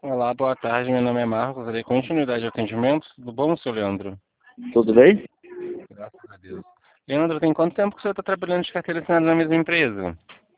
Olá, boa tarde. Meu nome é Marcos. Darei continuidade ao atendimento. Tudo bom, seu Leandro? Tudo bem? Graças a Deus. Leandro, tem quanto tempo que o senhor está trabalhando de carteira assinada na mesma empresa?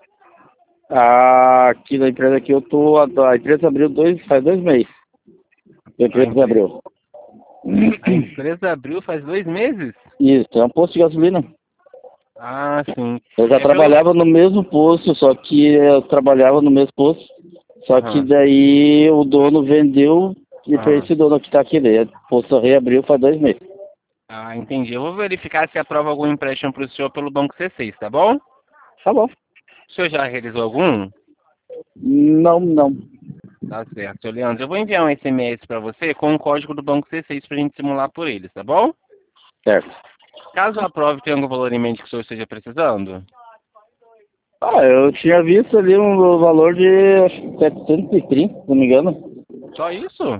Aqui na empresa que eu tô, a empresa abriu faz 2 meses. A A, empresa empre... abriu. a empresa abriu faz 2 meses? Isso, é um posto de gasolina. Ah, sim. Eu já É pelo... trabalhava no mesmo posto, só que eu trabalhava no mesmo posto, só que Aham. daí o dono vendeu e foi Aham. esse dono que está aqui dentro. O posto reabriu faz 2 meses. Ah, entendi. Eu vou verificar se aprova algum empréstimo para o senhor pelo Banco C6, tá bom? Tá bom. O senhor já realizou algum? Não, não. Tá certo, seu Leandro. Eu vou enviar um SMS para você com o código do Banco C6 para a gente simular por eles, tá bom? Certo. Caso aprove, tem algum valor em mente que o senhor esteja precisando? Eu tinha visto ali um valor de acho que 730, se não me engano. Só isso?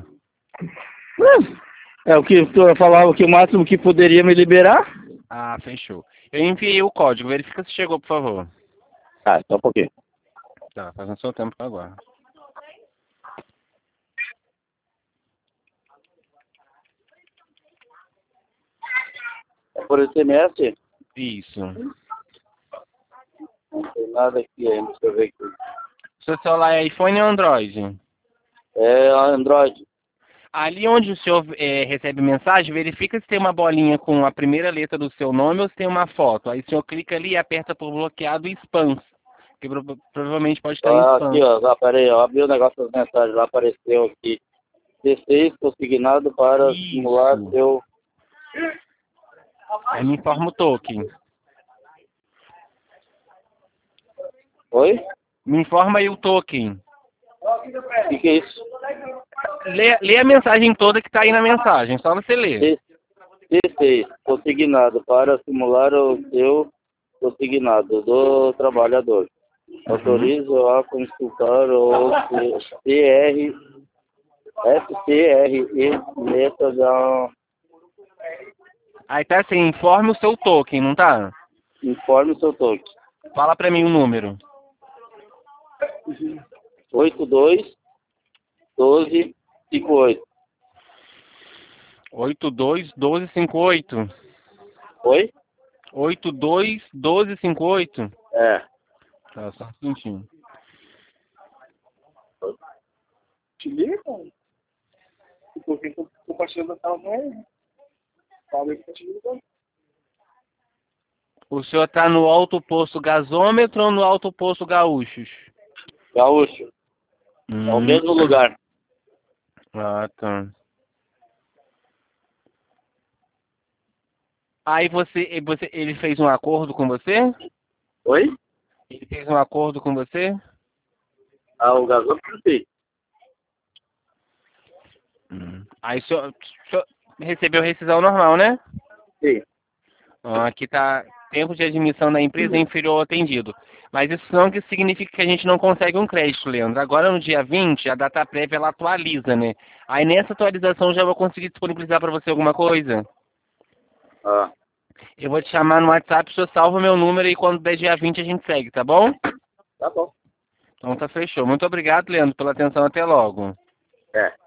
É o que eu falava que o máximo que poderia me liberar. Ah, fechou. Eu enviei o código. Verifica se chegou, por favor. Só um pouquinho. Tá, fazendo seu tempo agora. É por SMS? Isso. Não tem nada aqui ainda, deixa eu ver aqui. Seu celular é iPhone ou Android? É Android. Ali onde o senhor recebe mensagem, verifica se tem uma bolinha com a primeira letra do seu nome ou se tem uma foto. Aí o senhor clica ali e aperta por bloqueado e spam. Que provavelmente pode estar em Aqui, spam. pera aí, abri o negócio das mensagens, lá apareceu aqui. C6 consignado para simular Isso. seu... Aí me informa o token. Oi? Me informa aí o token. O que é isso? Lê a mensagem toda que está aí na mensagem. Só você ler. C6 consignado para simular o seu consignado do trabalhador. Uhum. Autorizo a consultar o CR, FCRE, letra da... Aí tá assim, informe o seu token, não tá? Informe o seu toque. Fala pra mim o número. 82 12 58. 821258. Oi? 821258. É. Tá, só um minutinho. Te liga? Porque tô compartilhando a tela, não é? Fala que tá te ligando. O senhor tá no Alto Posto Gasômetro ou no Alto Posto Gaúchos? Gaúcho. É o Hum. mesmo lugar. Ah, tá. Aí ele fez um acordo com você? Oi? Ele fez um acordo com você? O gasômetro sim. Aí o senhor recebeu rescisão normal, né? Sim. Aqui tá tempo de admissão da empresa é inferior ao atendido. Mas isso não que significa que a gente não consegue um crédito, Leandro. Agora no dia 20, a data prévia ela atualiza, né? Aí nessa atualização eu já vou conseguir disponibilizar para você alguma coisa. Ah, Eu vou te chamar no WhatsApp, o senhor salva meu número e quando der dia 20 a gente segue, tá bom? tá bom. Então tá fechou. Muito obrigado, Leandro, pela atenção. Até logo. É.